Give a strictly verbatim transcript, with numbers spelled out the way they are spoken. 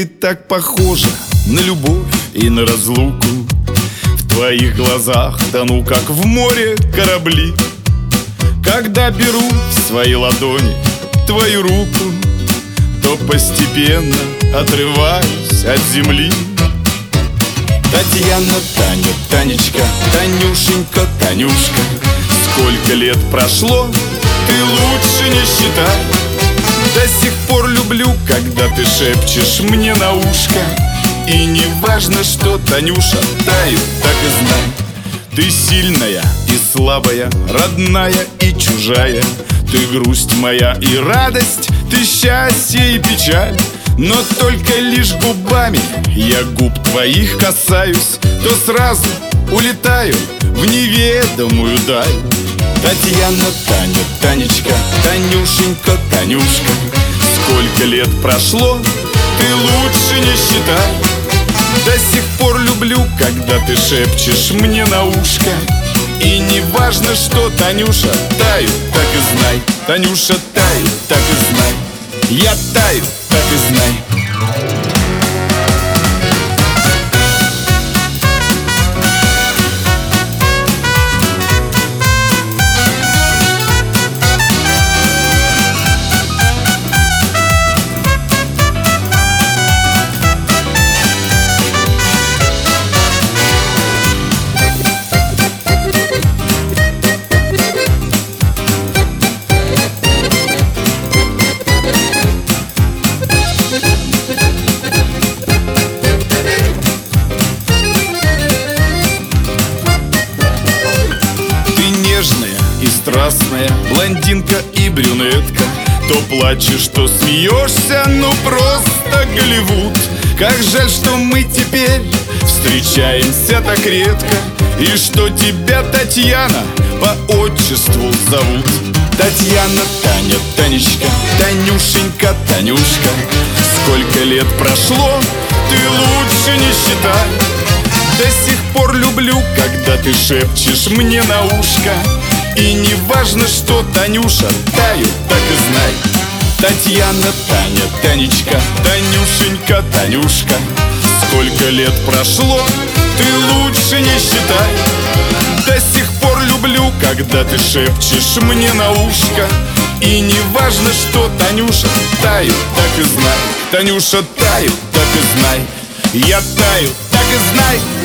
Ты так похожа на любовь и на разлуку. В твоих глазах тону, как в море корабли. Когда беру в свои ладони твою руку, то постепенно отрываюсь от земли. Татьяна, Таня, Танечка, Танюшенька, Танюшка, сколько лет прошло, ты лучше не считай. До сих пор люблю, когда ты шепчешь мне на ушко. И не важно, что Танюша тает, так и знай. Ты сильная и слабая, родная и чужая. Ты грусть моя и радость, ты счастье и печаль. Но только лишь губами я губ твоих касаюсь, то сразу улетаю в неведомую даль. Татьяна, Таня, Танечка, Танюшенька, Танюшка, сколько лет прошло, ты лучше не считай. До сих пор люблю, когда ты шепчешь мне на ушко. И не важно, что Танюша тает, так и знай. Танюша тает, так и знай. Я таю, так и знай. И страстная блондинка и брюнетка. То плачешь, то смеешься, ну просто Голливуд. Как жаль, что мы теперь встречаемся так редко, и что тебя Татьяна по отчеству зовут. Татьяна, Таня, Танечка, Танюшенька, Танюшка, сколько лет прошло, ты лучше не считай. До сих пор люблю, когда ты шепчешь мне на ушко. И не важно, что Танюша таю, так и знай. Татьяна, Таня, Танечка, Танюшенька, Танюшка, сколько лет прошло, ты лучше не считай. До сих пор люблю, когда ты шепчешь мне на ушко. И не важно, что Танюша таю, так и знай. Танюша таю, так и знай. Я таю, так и знай.